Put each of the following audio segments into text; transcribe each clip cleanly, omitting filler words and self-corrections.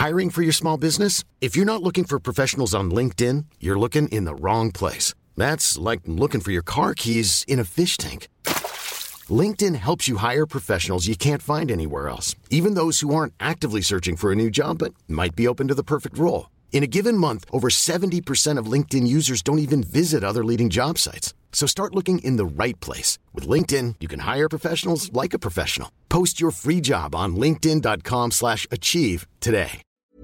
Hiring for your small business? If you're not looking for professionals on LinkedIn, you're looking in the wrong place. That's like looking for your car keys in a fish tank. LinkedIn helps you hire professionals you can't find anywhere else, even those who aren't actively searching for a new job but might be open to the perfect role. In a given month, over 70% of LinkedIn users don't even visit other leading job sites. So start looking in the right place. With LinkedIn, you can hire professionals like a professional. Post your free job on linkedin.com/achieve today.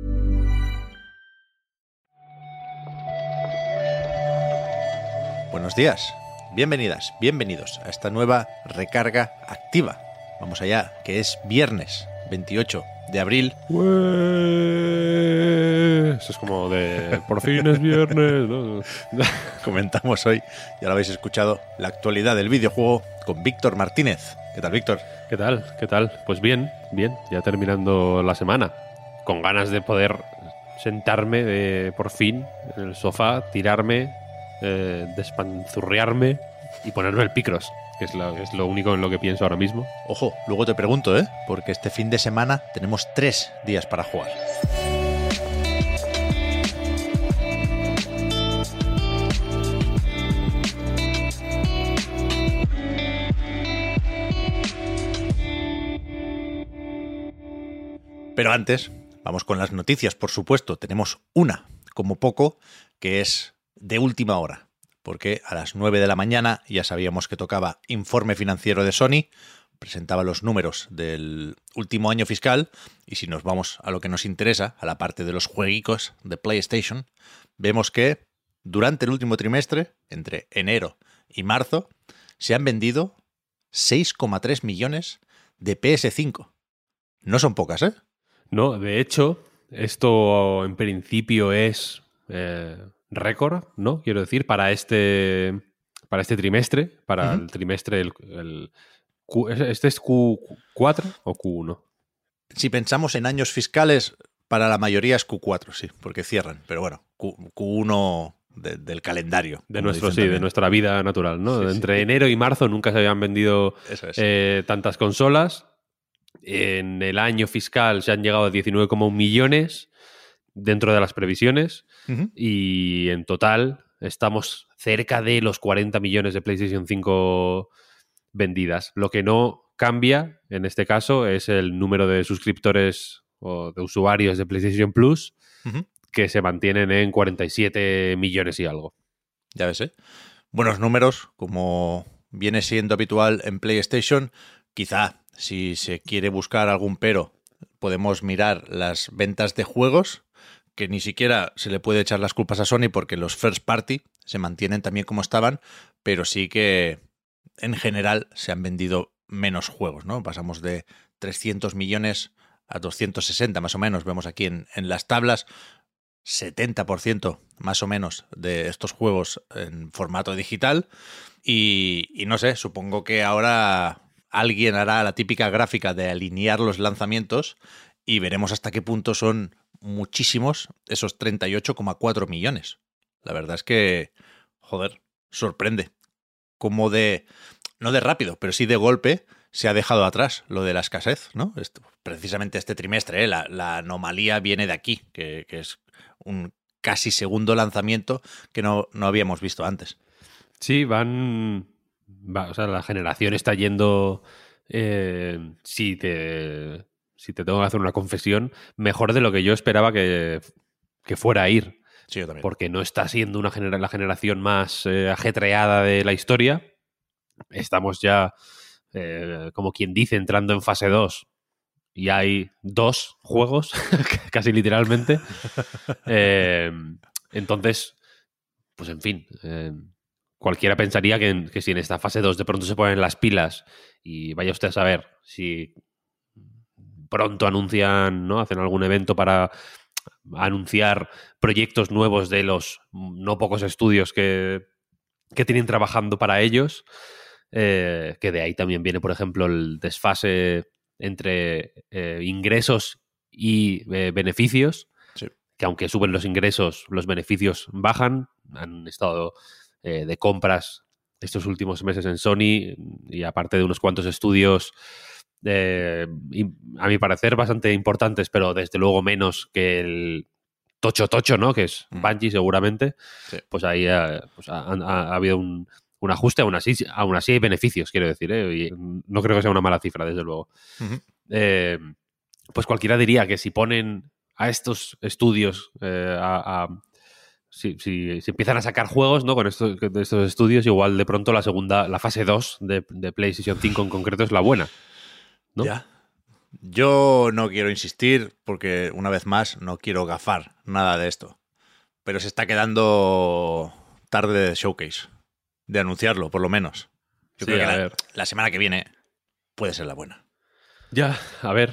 Buenos días, bienvenidas, bienvenidos a esta nueva recarga activa. Vamos allá, que es viernes 28 de abril. Eso es como de por fin es viernes, ¿no? Comentamos hoy, ya lo habéis escuchado, la actualidad del videojuego con Víctor Martínez. ¿Qué tal, Víctor? ¿Qué tal? ¿Qué tal? Pues bien, ya terminando la semana. Con ganas de poder sentarme por fin en el sofá, tirarme, despanzurriarme y ponerme el Picross, que es lo único en lo que pienso ahora mismo. Ojo, luego te pregunto, porque este fin de semana tenemos 3 días para jugar. Pero antes, vamos con las noticias, por supuesto. Tenemos una, como poco, que es de última hora, porque a las 9 de la mañana ya sabíamos que tocaba informe financiero de Sony, presentaba los números del último año fiscal, y si nos vamos a lo que nos interesa, a la parte de los jueguicos de PlayStation, vemos que durante el último trimestre, entre enero y marzo, se han vendido 6,3 millones de PS5. No son pocas, ¿eh? No, de hecho, esto en principio es récord, ¿no? Quiero decir, para este trimestre, para el trimestre, ¿este es Q4 o Q1? Si pensamos en años fiscales, para la mayoría es Q4, sí, porque cierran. Pero bueno, Q1 del calendario. De nuestra vida natural, ¿no? Sí, Entre enero y marzo nunca se habían vendido tantas consolas. En el año fiscal se han llegado a 19,1 millones dentro de las previsiones y en total estamos cerca de los 40 millones de PlayStation 5 vendidas. Lo que no cambia en este caso es el número de suscriptores o de usuarios de PlayStation Plus, que se mantienen en 47 millones y algo. Ya ves, ¿eh? Buenos números, como viene siendo habitual en PlayStation. Quizá, si se quiere buscar algún pero, podemos mirar las ventas de juegos, que ni siquiera se le puede echar las culpas a Sony porque los first party se mantienen también como estaban, pero sí que en general se han vendido menos juegos, ¿no? Pasamos de 300 millones a 260 más o menos, vemos aquí en las tablas. 70% más o menos de estos juegos en formato digital y no sé, supongo que ahora alguien hará la típica gráfica de alinear los lanzamientos y veremos hasta qué punto son muchísimos esos 38,4 millones. La verdad es que, joder, sorprende. Como no de rápido, pero sí de golpe se ha dejado atrás lo de la escasez, ¿no? Precisamente este trimestre, la anomalía viene de aquí, que es un casi segundo lanzamiento que no habíamos visto antes. Sí, o sea, la generación está yendo, si te tengo que hacer una confesión, mejor de lo que yo esperaba que fuera a ir. Sí, yo también. Porque no está siendo la generación más ajetreada de la historia. Estamos ya, como quien dice, entrando en fase 2. Y hay 2 juegos, casi literalmente. Entonces, pues en fin, cualquiera pensaría que si en esta fase 2 de pronto se ponen las pilas y vaya usted a saber si pronto anuncian, ¿no? Hacen algún evento para anunciar proyectos nuevos de los no pocos estudios que tienen trabajando para ellos, que de ahí también viene, por ejemplo, el desfase entre ingresos y beneficios, sí. Que aunque suben los ingresos, los beneficios bajan. Han estado de compras estos últimos meses en Sony y aparte de unos cuantos estudios a mi parecer bastante importantes, pero desde luego menos que el tocho, ¿no? Que es Bungie seguramente. Sí. Pues ahí pues ha habido un ajuste. Aún así hay beneficios, quiero decir, y no creo que sea una mala cifra, desde luego. Uh-huh. Pues cualquiera diría que si ponen a estos estudios si empiezan a sacar juegos, ¿no? Con estos estudios, igual de pronto la fase 2 de PlayStation 5 en concreto es la buena, ¿no? Ya. Yo no quiero insistir porque, una vez más, no quiero gafar nada de esto. Pero se está quedando tarde de showcase. De anunciarlo, por lo menos. Yo creo que la semana que viene puede ser la buena. Ya, a ver.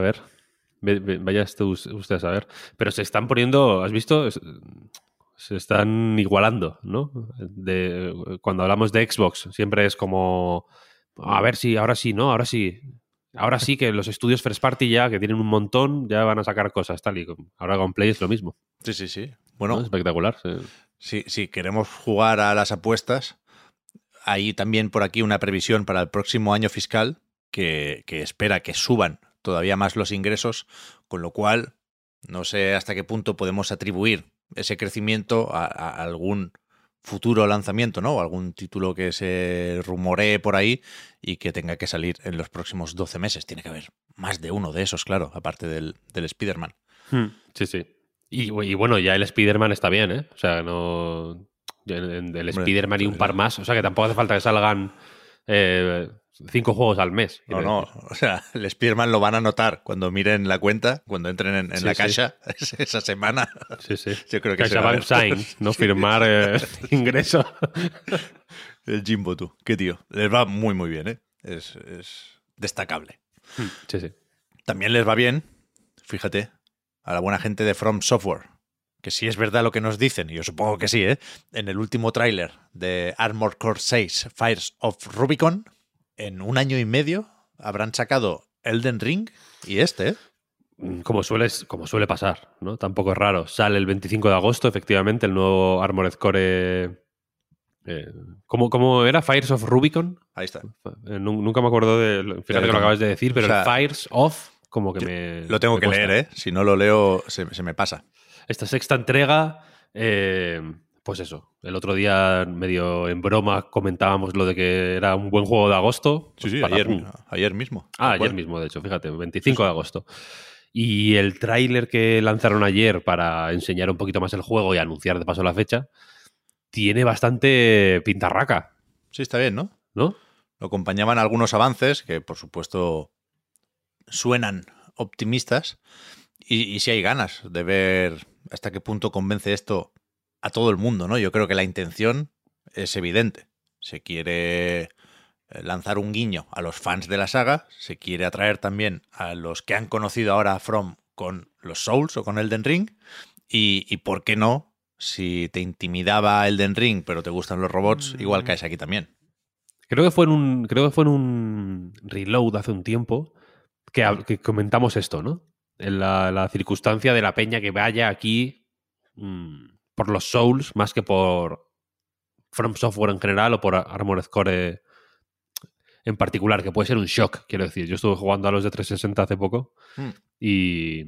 Vaya usted a saber. Pero se están poniendo, ¿has visto? Se están igualando, ¿no? Cuando hablamos de Xbox, siempre es como, a ver si, ahora sí, ¿no? Ahora sí que los estudios first party ya, que tienen un montón, ya van a sacar cosas, tal y ahora con Play es lo mismo. Sí. Bueno, ¿no? Espectacular. Sí. Si queremos jugar a las apuestas, hay también por aquí una previsión para el próximo año fiscal que espera que suban todavía más los ingresos, con lo cual no sé hasta qué punto podemos atribuir ese crecimiento a algún futuro lanzamiento, ¿no? O algún título que se rumoree por ahí y que tenga que salir en los próximos 12 meses. Tiene que haber más de uno de esos, claro, aparte del Spider-Man. Sí. Y bueno, ya el Spider-Man está bien, ¿eh? O sea, no... El Spider-Man y un par más. O sea, que tampoco hace falta que salgan 5 juegos al mes. No. O sea, el Spider-Man lo van a notar cuando miren la cuenta, cuando entren en la caja esa semana. Sí. Yo creo que CaixaBank Sign, ¿no? Firmar ingreso. El Jimbo, tú. Qué tío. Les va muy, muy bien, ¿eh? Es destacable. Sí. También les va bien, fíjate, a la buena gente de From Software. Que si es verdad lo que nos dicen, y yo supongo que sí, ¿eh? En el último tráiler de Armored Core 6, Fires of Rubicon, en 1 año y medio habrán sacado Elden Ring y ¿eh? Como suele pasar, ¿no? Tampoco es raro. Sale el 25 de agosto, efectivamente, el nuevo Armored Core... ¿Cómo era? ¿Fires of Rubicon? Ahí está. Nunca me acuerdo fíjate que lo acabas de decir, pero el Fires of, como que me... Lo tengo que leer, ¿eh? Si no lo leo, se me pasa. Esta sexta entrega, pues eso, el otro día medio en broma comentábamos lo de que era un buen juego de agosto. Sí, ayer mismo. Ayer mismo, de hecho, fíjate, 25 de agosto. Y el tráiler que lanzaron ayer para enseñar un poquito más el juego y anunciar de paso la fecha, tiene bastante pintarraca. Sí, está bien, ¿no? ¿No? Lo acompañaban algunos avances que, por supuesto, suenan optimistas. Y sí hay ganas de ver hasta qué punto convence esto a todo el mundo, ¿no? Yo creo que la intención es evidente. Se quiere lanzar un guiño a los fans de la saga, se quiere atraer también a los que han conocido ahora a From con los Souls o con Elden Ring, y ¿por qué no? Si te intimidaba Elden Ring pero te gustan los robots, igual caes aquí también. Creo que fue en un reload hace un tiempo que comentamos esto, ¿no? En la circunstancia de la peña que vaya aquí por los Souls más que por From Software en general o por Armored Core en particular, que puede ser un shock, quiero decir. Yo estuve jugando a los de 360 hace poco y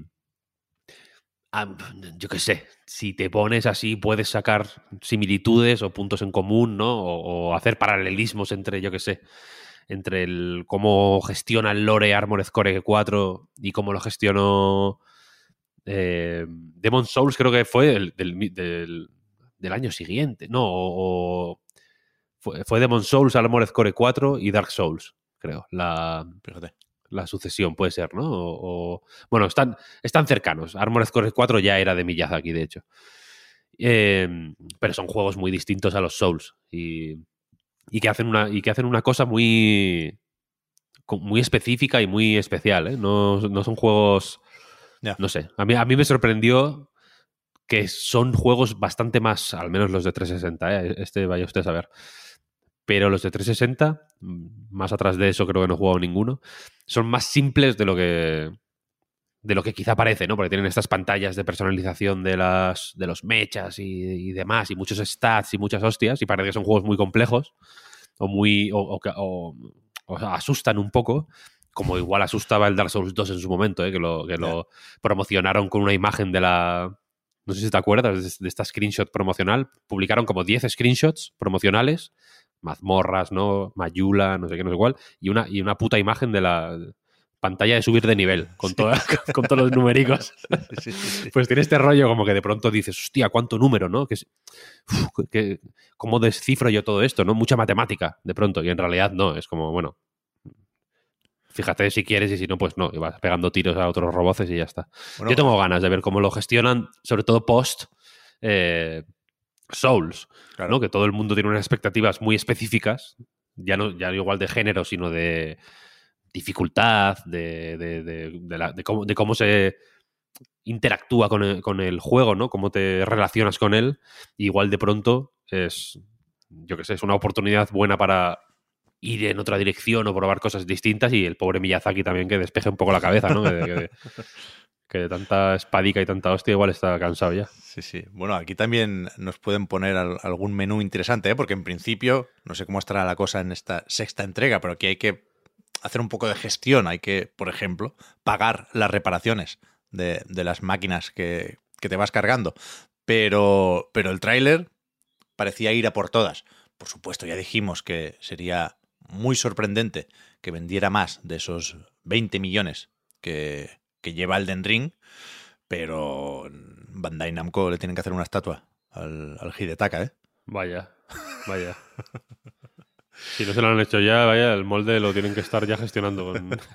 yo qué sé, si te pones así puedes sacar similitudes o puntos en común, ¿no? O hacer paralelismos entre, yo qué sé, entre cómo gestiona el lore Armored Core 4 y cómo lo gestionó Demon's Souls, creo que fue del año siguiente, ¿no? Fue Demon's Souls, Armored Core 4 y Dark Souls, creo. Fíjate. La sucesión puede ser, ¿no? Bueno, están cercanos. Armored Core 4 ya era de Miyazaki, de hecho. Pero son juegos muy distintos a los Souls y que hacen una cosa muy específica y muy especial, ¿eh? No son juegos... Yeah. No sé. A mí me sorprendió que son juegos bastante más, al menos los de 360, ¿eh? Vaya usted a saber. Pero los de 360, más atrás de eso creo que no he jugado ninguno, son más simples de lo que quizá parece, ¿no? Porque tienen estas pantallas de personalización de los mechas y demás, y muchos stats y muchas hostias, y parece que son juegos muy complejos o asustan un poco, como igual asustaba el Dark Souls 2 en su momento, que lo promocionaron con una imagen de la... No sé si te acuerdas de esta screenshot promocional. Publicaron como 10 screenshots promocionales, mazmorras, ¿no? Mayula, no sé qué, no sé cuál, y una puta imagen de la pantalla de subir de nivel, con todos los numéricos. Sí. Pues tiene este rollo como que de pronto dices, hostia, cuánto número, ¿no? ¿Cómo descifro yo todo esto, no? Mucha matemática, de pronto, y en realidad no, es como, bueno, fíjate si quieres y si no, pues no, y vas pegando tiros a otros robots y ya está. Bueno, yo tengo ganas de ver cómo lo gestionan, sobre todo post Souls, claro. ¿no? Que todo el mundo tiene unas expectativas muy específicas, ya no igual de género, sino de dificultad, de cómo se interactúa con el juego, ¿no? Cómo te relacionas con él. Y igual de pronto es, yo qué sé, es una oportunidad buena para ir en otra dirección o probar cosas distintas, y el pobre Miyazaki también que despeje un poco la cabeza, ¿no? que de tanta espadica y tanta hostia igual está cansado ya. Sí. Bueno, aquí también nos pueden poner algún menú interesante, ¿eh? Porque en principio, no sé cómo estará la cosa en esta sexta entrega, pero aquí hay que hacer un poco de gestión. Hay que, por ejemplo, pagar las reparaciones de las máquinas que te vas cargando. Pero el tráiler parecía ir a por todas. Por supuesto, ya dijimos que sería muy sorprendente que vendiera más de esos 20 millones que lleva Elden Ring, pero Bandai Namco le tienen que hacer una estatua al Hidetaka, ¿eh? Vaya. Si no se lo han hecho ya, vaya, el molde lo tienen que estar ya gestionando.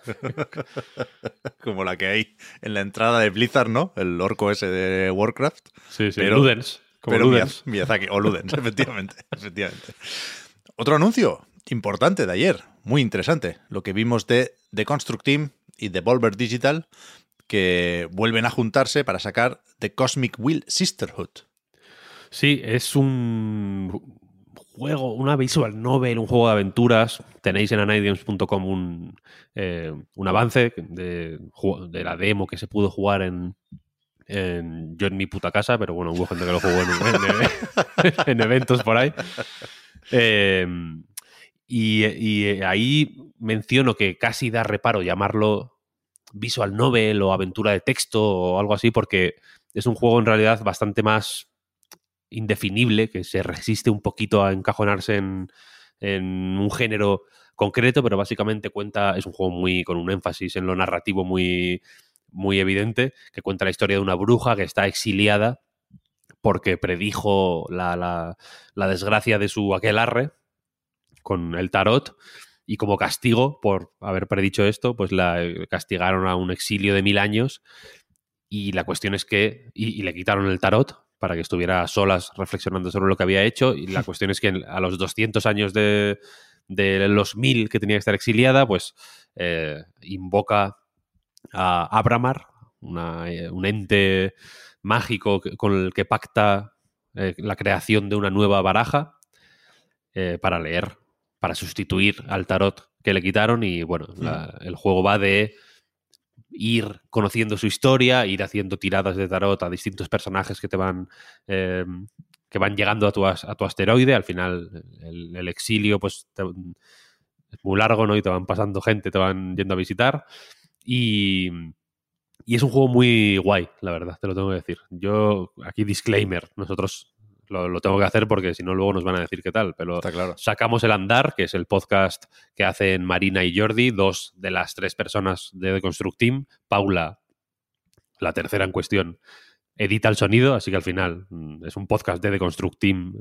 Como la que hay en la entrada de Blizzard, ¿no? El orco ese de Warcraft. Sí, pero, Ludens. Como pero Ludens. Miyazaki, o Ludens, efectivamente. Otro anuncio importante de ayer, muy interesante. Lo que vimos de The Construct Team y Devolver Digital, que vuelven a juntarse para sacar The Cosmic Wheel Sisterhood. Sí, es un juego, una visual novel, un juego de aventuras. Tenéis en anidgames.com un avance de la demo que se pudo jugar yo en mi puta casa, pero bueno, hubo gente que lo jugó en eventos por ahí. Y ahí menciono que casi da reparo llamarlo visual novel o aventura de texto o algo así, porque es un juego en realidad bastante más indefinible, que se resiste un poquito a encajonarse en un género concreto, pero básicamente es un juego con un énfasis en lo narrativo muy, muy evidente, que cuenta la historia de una bruja que está exiliada porque predijo la desgracia de su aquelarre con el tarot, y como castigo por haber predicho esto, pues la castigaron a un exilio de 1000 años, y la cuestión es que y le quitaron el tarot para que estuviera a solas reflexionando sobre lo que había hecho, y la cuestión es que a los 200 años de los 1000 que tenía que estar exiliada, pues invoca a Abramar, un ente mágico con el que pacta la creación de una nueva baraja para sustituir al tarot que le quitaron. Y bueno, el juego va de ir conociendo su historia, ir haciendo tiradas de tarot a distintos personajes que te van que van llegando a tu asteroide. Al final el exilio pues es muy largo, ¿no? Y te van pasando gente, te van yendo a visitar, y es un juego muy guay, la verdad, te lo tengo que decir. Yo, aquí disclaimer, nosotros lo tengo que hacer porque si no luego nos van a decir qué tal, pero está claro. Sacamos el Andar, que es el podcast que hacen Marina y Jordi, 2 de las 3 personas de The Construct Team. Paula, la tercera en cuestión, edita el sonido, así que al final es un podcast de The Construct Team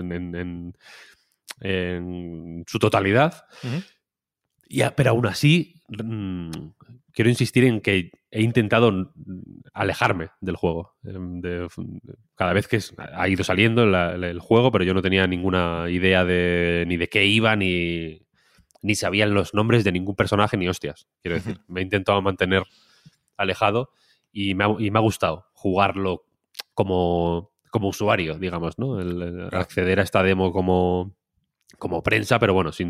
en su totalidad. Uh-huh. Pero aún así, quiero insistir en que he intentado alejarme del juego. Cada vez que ha ido saliendo el juego, pero yo no tenía ninguna idea ni de qué iba, ni sabían los nombres de ningún personaje, ni hostias. Quiero decir, me he intentado mantener alejado, y me ha gustado jugarlo como usuario, digamos, ¿no? El acceder a esta demo como prensa, pero bueno,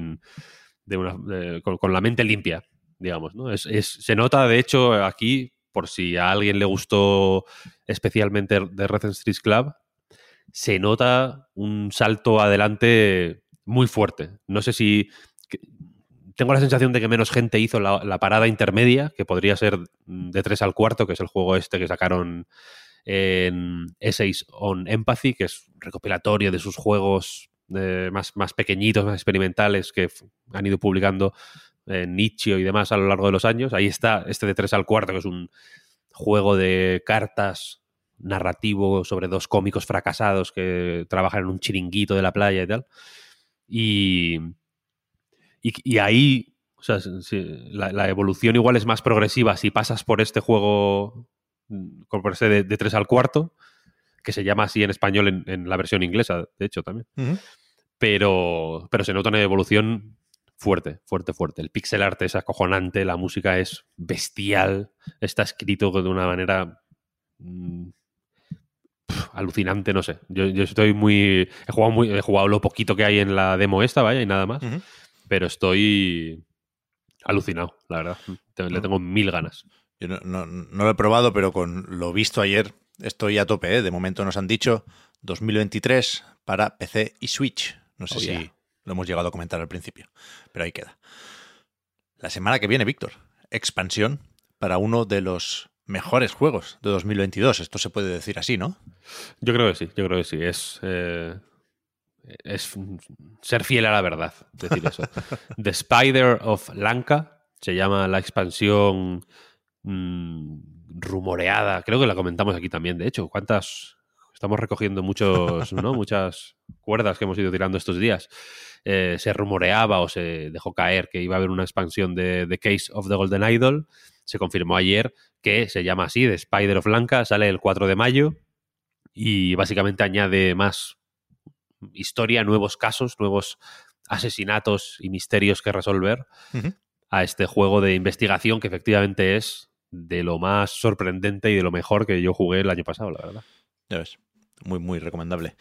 con la mente limpia, digamos, ¿no? Se nota, de hecho, aquí, por si a alguien le gustó especialmente de Red Street Club, se nota un salto adelante muy fuerte. No sé si tengo la sensación de que menos gente hizo la parada intermedia, que podría ser de 3 al cuarto, que es el juego este que sacaron en Essays on Empathy, que es un recopilatorio de sus juegos más pequeñitos, más experimentales, que han ido publicando en Itch.io y demás a lo largo de los años. Ahí está este de 3 al cuarto, que es un juego de cartas narrativo sobre 2 cómicos fracasados que trabajan en un chiringuito de la playa y tal. Y ahí, o sea, la evolución igual es más progresiva si pasas por este juego, por este de 3 al cuarto, que se llama así en español en la versión inglesa, de hecho, también. Uh-huh. Pero se nota una evolución fuerte. El pixel art es acojonante, la música es bestial, está escrito de una manera alucinante, no sé. Yo estoy muy... He jugado lo poquito que hay en la demo esta, vaya, y nada más. Uh-huh. Pero estoy alucinado, la verdad. Le tengo 1000 ganas. Yo no lo he probado, pero con lo visto ayer estoy a tope, ¿eh? De momento nos han dicho 2023 para PC y Switch. No sé si lo hemos llegado a comentar al principio, pero ahí queda. La semana que viene, Víctor, expansión para uno de los mejores juegos de 2022. Esto se puede decir así, ¿no? Yo creo que sí. Es ser fiel a la verdad, decir eso. The Spider of Lanka se llama la expansión rumoreada. Creo que la comentamos aquí también, de hecho. Estamos recogiendo muchas cuerdas que hemos ido tirando estos días. Se rumoreaba o se dejó caer que iba a haber una expansión de The Case of the Golden Idol. Se confirmó ayer que se llama así, The Spider of Lanka, sale el 4 de mayo y básicamente añade más historia, nuevos casos, nuevos asesinatos y misterios que resolver a este juego de investigación que efectivamente es de lo más sorprendente y de lo mejor que yo jugué el año pasado, la verdad. Ya ves, muy, muy recomendable.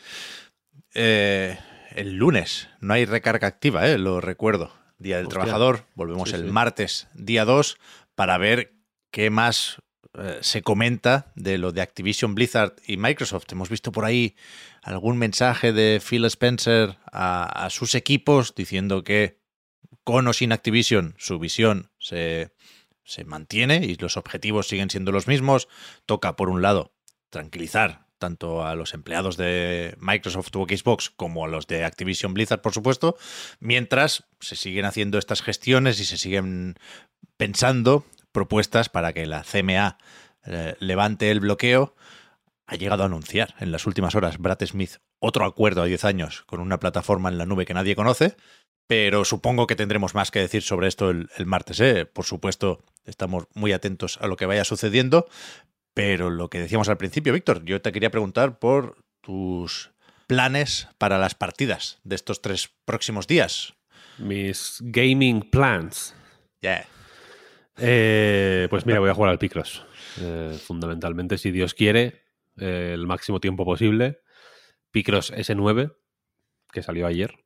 El lunes no hay recarga activa, lo recuerdo. Día del Trabajador, volvemos el martes, día 2, para ver qué más se comenta de lo de Activision Blizzard y Microsoft. Hemos visto por ahí algún mensaje de Phil Spencer a sus equipos diciendo que con o sin Activision su visión se mantiene y los objetivos siguen siendo los mismos. Toca, por un lado, tranquilizar tanto a los empleados de Microsoft o Xbox como a los de Activision Blizzard, por supuesto, mientras se siguen haciendo estas gestiones y se siguen pensando propuestas para que la CMA levante el bloqueo. Ha llegado a anunciar en las últimas horas Brad Smith otro acuerdo a 10 años con una plataforma en la nube que nadie conoce, pero supongo que tendremos más que decir sobre esto el martes. Por supuesto, estamos muy atentos a lo que vaya sucediendo, pero lo que decíamos al principio, Víctor, yo te quería preguntar por tus planes para las partidas de estos 3 próximos días. Mis gaming plans. Yeah. Pues mira, voy a jugar al Picross. Fundamentalmente, si Dios quiere, el máximo tiempo posible. Picross S9, que salió ayer.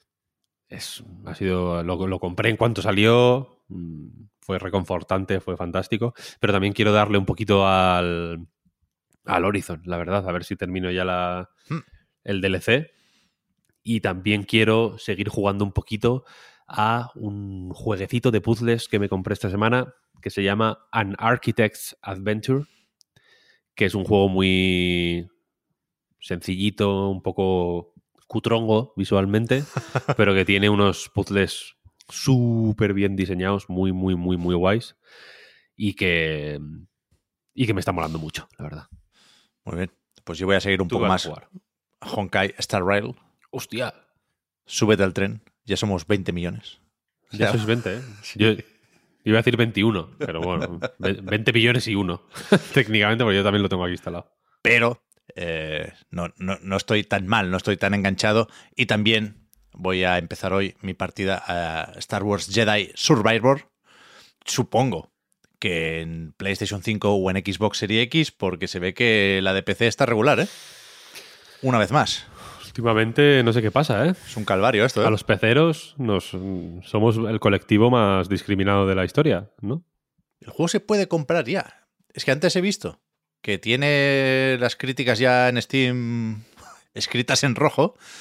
Lo compré en cuanto salió. Fue reconfortante, fue fantástico. Pero también quiero darle un poquito al Horizon, la verdad. A ver si termino ya el DLC. Y también quiero seguir jugando un poquito a un jueguecito de puzzles que me compré esta semana que se llama An Architect's Adventure, que es un juego muy sencillito, un poco cutrongo visualmente, pero que tiene unos puzzles súper bien diseñados, muy, muy, muy, muy guays y que me está molando mucho, la verdad. Muy bien. Pues yo voy a seguir un poco más Honkai Star Rail. ¡Hostia! Súbete al tren. Ya somos 20 millones. Ya sois 20, ¿eh? Sí. Yo iba a decir 21, pero bueno, 20 millones y 1. Técnicamente, porque yo también lo tengo aquí instalado. Pero no estoy tan mal, no estoy tan enganchado. Y también voy a empezar hoy mi partida a Star Wars Jedi Survivor. Supongo que en PlayStation 5 o en Xbox Series X, porque se ve que la de PC está regular, ¿eh? Una vez más. Últimamente no sé qué pasa, ¿eh? Es un calvario esto, ¿eh? A los peceros somos el colectivo más discriminado de la historia, ¿no? El juego se puede comprar ya. Es que antes he visto que tiene las críticas ya en Steam escritas en rojo,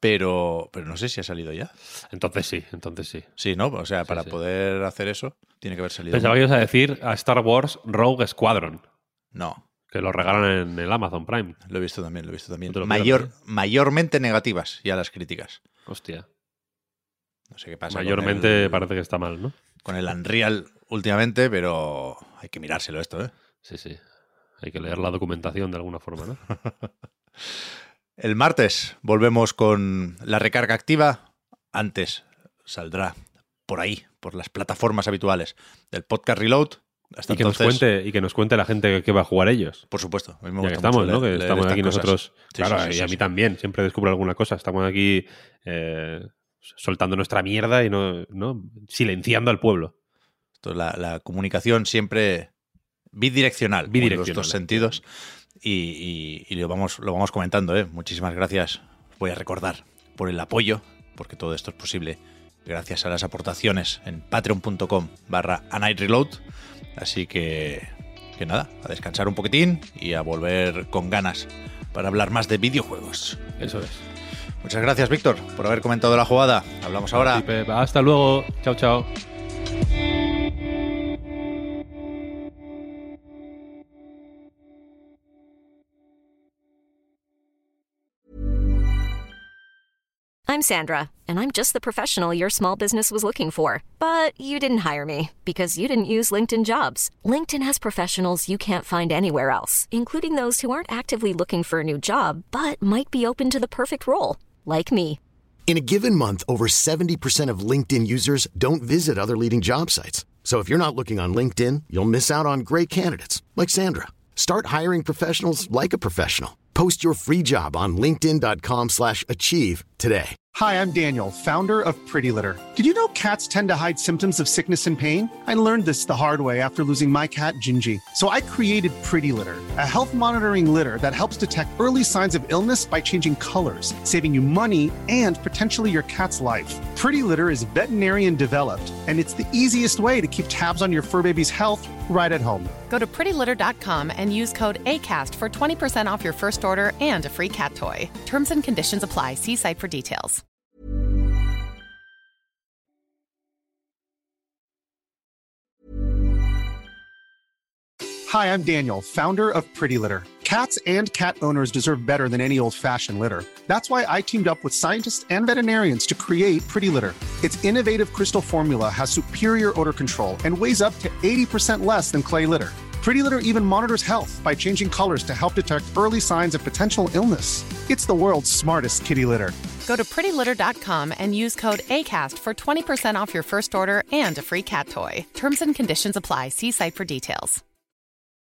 pero no sé si ha salido ya. Entonces sí. Sí, ¿no? O sea, para sí. poder hacer eso, tiene que haber salido. Pensaba que ibas a decir a Star Wars Rogue Squadron, No, que lo regalan en el Amazon Prime. lo he visto también. No te lo pierdas, Mayormente negativas ya las críticas. Hostia. No sé qué pasa. Mayormente parece que está mal, ¿no? Con el Unreal últimamente, pero hay que mirárselo esto, ¿eh? Sí. Hay que leer la documentación de alguna forma, ¿no? El martes volvemos con la recarga activa. Antes saldrá por ahí, por las plataformas habituales del Podcast Reload. Hasta y que entonces, nos cuente la gente que va a jugar ellos. por supuesto. A mí me Ya que gusta estamos, mucho ¿no? leer Que estamos estas aquí cosas. nosotros. Sí, Claro, sí, y a mí sí. también. Siempre descubro alguna cosa. Estamos aquí soltando nuestra mierda y no silenciando al pueblo. Esto, la comunicación siempre bidireccional. En los dos sentidos. Y lo vamos comentando, ¿eh? Muchísimas gracias. Voy a recordar por el apoyo, porque todo esto es posible gracias a las aportaciones en patreon.com/anightreload. Así que nada, a descansar un poquitín y a volver con ganas para hablar más de videojuegos. Eso es. Muchas gracias, Víctor, por haber comentado la jugada. Hablamos ahora. Sí, Pep. Hasta luego. Chao, chao. I'm Sandra, and I'm just the professional your small business was looking for. But you didn't hire me because you didn't use LinkedIn Jobs. LinkedIn has professionals you can't find anywhere else, including those who aren't actively looking for a new job, but might be open to the perfect role, like me. In a given month, over 70% of LinkedIn users don't visit other leading job sites. So if you're not looking on LinkedIn, you'll miss out on great candidates like Sandra. Start hiring professionals like a professional. Post your free job on linkedin.com/achieve today. Hi, I'm Daniel, founder of Pretty Litter. Did you know cats tend to hide symptoms of sickness and pain? I learned this the hard way after losing my cat, Gingy. So I created Pretty Litter, a health monitoring litter that helps detect early signs of illness by changing colors, saving you money and potentially your cat's life. Pretty Litter is veterinarian developed, and it's the easiest way to keep tabs on your fur baby's health right at home. Go to prettylitter.com and use code ACAST for 20% off your first order and a free cat toy. Terms and conditions apply. See site for details. Hi, I'm Daniel, founder of Pretty Litter. Cats and cat owners deserve better than any old-fashioned litter. That's why I teamed up with scientists and veterinarians to create Pretty Litter. Its innovative crystal formula has superior odor control and weighs up to 80% less than clay litter. Pretty Litter even monitors health by changing colors to help detect early signs of potential illness. It's the world's smartest kitty litter. Go to prettylitter.com and use code ACAST for 20% off your first order and a free cat toy. Terms and conditions apply. See site for details.